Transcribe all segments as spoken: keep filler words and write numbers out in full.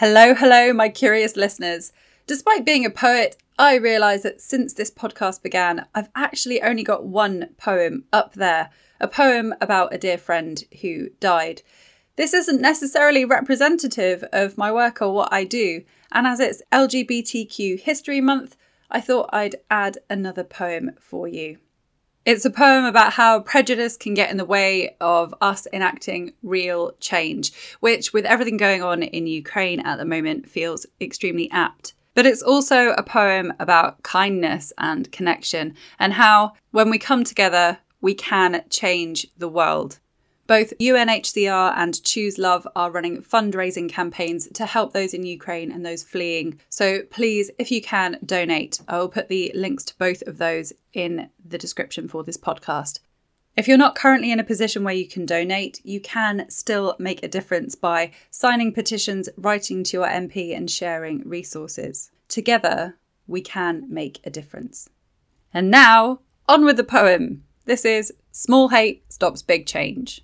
Hello, hello, my curious listeners. Despite being a poet, I realise that since this podcast began, I've actually only got one poem up there, a poem about a dear friend who died. This isn't necessarily representative of my work or what I do, and as it's L G B T Q History Month, I thought I'd add another poem for you. It's a poem about how prejudice can get in the way of us enacting real change, which, with everything going on in Ukraine at the moment, feels extremely apt. But it's also a poem about kindness and connection, and how, when we come together, we can change the world. Both U N H C R and Choose Love are running fundraising campaigns to help those in Ukraine and those fleeing. So please, if you can, donate. I will put the links to both of those in the description for this podcast. If you're not currently in a position where you can donate, you can still make a difference by signing petitions, writing to your M P and sharing resources. Together, we can make a difference. And now, on with the poem. This is Small Hate Stops Big Change.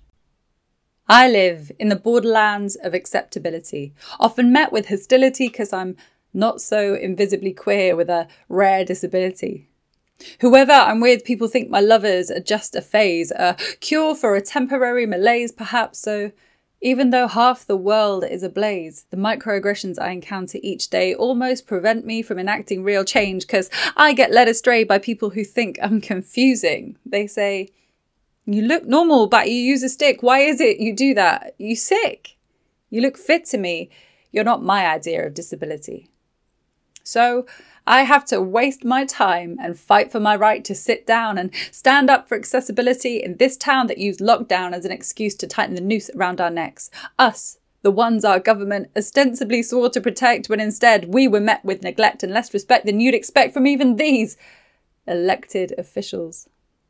I live in the borderlands of acceptability, often met with hostility because I'm not so invisibly queer with a rare disability. Whoever I'm with, people think my lovers are just a phase, a cure for a temporary malaise perhaps, so even though half the world is ablaze, the microaggressions I encounter each day almost prevent me from enacting real change because I get led astray by people who think I'm confusing. They say, "You look normal, but you use a stick. Why is it you do that? You sick? You look fit to me. You're not my idea of disability." So I have to waste my time and fight for my right to sit down and stand up for accessibility in this town that used lockdown as an excuse to tighten the noose around our necks. Us, the ones our government ostensibly swore to protect, when instead we were met with neglect and less respect than you'd expect from even these elected officials.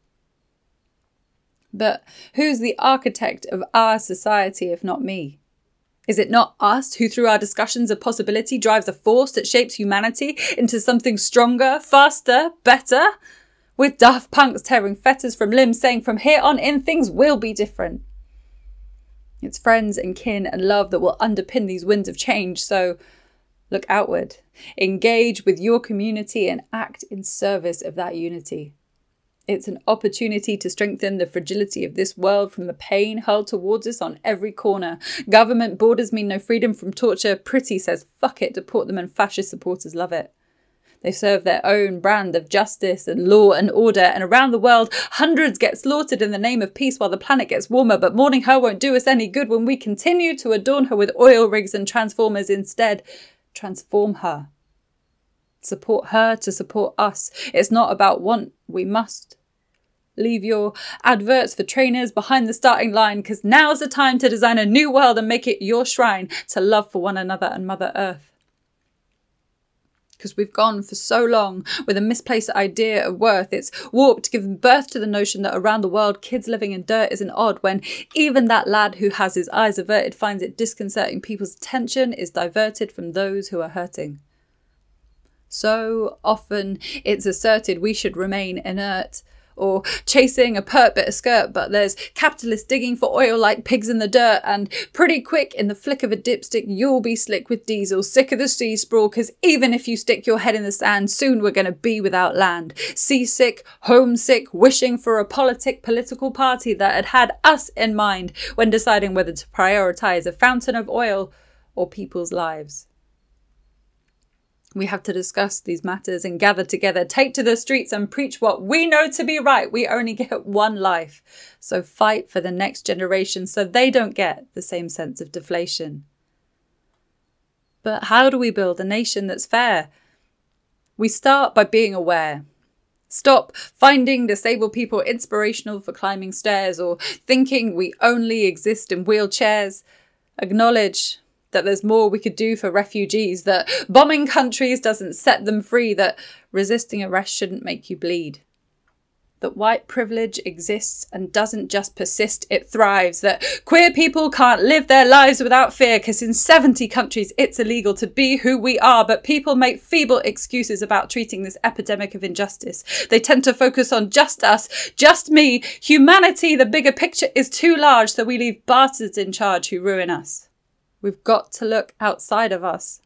But who's the architect of our society if not me? Is it not us who, through our discussions of possibility, drives a force that shapes humanity into something stronger, faster, better? With daft punks tearing fetters from limbs, saying from here on in things will be different. It's friends and kin and love that will underpin these winds of change, so look outward, engage with your community and act in service of that unity. It's an opportunity to strengthen the fragility of this world from the pain hurled towards us on every corner. Government borders mean no freedom from torture. Pretty says fuck it, deport them, and fascist supporters love it. They serve their own brand of justice and law and order, and around the world, hundreds get slaughtered in the name of peace while the planet gets warmer, but mourning her won't do us any good when we continue to adorn her with oil rigs and transformers. Instead, transform her. Support her to support us. It's not about want, we must. Leave your adverts for trainers behind the starting line, because now's the time to design a new world and make it your shrine to love for one another and Mother Earth. Because we've gone for so long with a misplaced idea of worth. It's warped, given birth to the notion that around the world kids living in dirt isn't odd, when even that lad who has his eyes averted finds it disconcerting people's attention is diverted from those who are hurting. So often it's asserted we should remain inert, or chasing a pert bit of skirt, but there's capitalists digging for oil like pigs in the dirt, and pretty quick in the flick of a dipstick you'll be slick with diesel, sick of the sea sprawl, because even if you stick your head in the sand, soon we're going to be without land. Seasick, homesick, wishing for a politic political party that had had us in mind when deciding whether to prioritise a fountain of oil or people's lives. We have to discuss these matters and gather together, take to the streets and preach what we know to be right. We only get one life. So fight for the next generation so they don't get the same sense of deflation. But how do we build a nation that's fair? We start by being aware. Stop finding disabled people inspirational for climbing stairs or thinking we only exist in wheelchairs. Acknowledge that there's more we could do for refugees, that bombing countries doesn't set them free, that resisting arrest shouldn't make you bleed. That white privilege exists and doesn't just persist, it thrives. That queer people can't live their lives without fear, because in seventy countries it's illegal to be who we are, but people make feeble excuses about treating this epidemic of injustice. They tend to focus on just us, just me, humanity. The bigger picture is too large, so we leave bastards in charge who ruin us. We've got to look outside of us.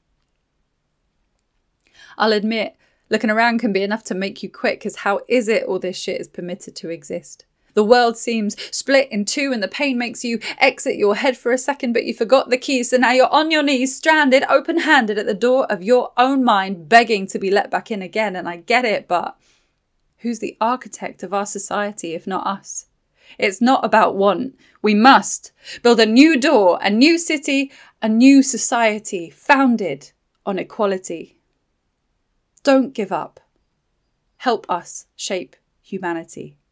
I'll admit, looking around can be enough to make you quit, because how is it all this shit is permitted to exist? The world seems split in two and the pain makes you exit your head for a second, but you forgot the keys. So now you're on your knees, stranded, open-handed at the door of your own mind, begging to be let back in again. And I get it, but who's the architect of our society if not us? It's not about want. We must build a new door, a new city, a new society founded on equality. Don't give up. Help us shape humanity.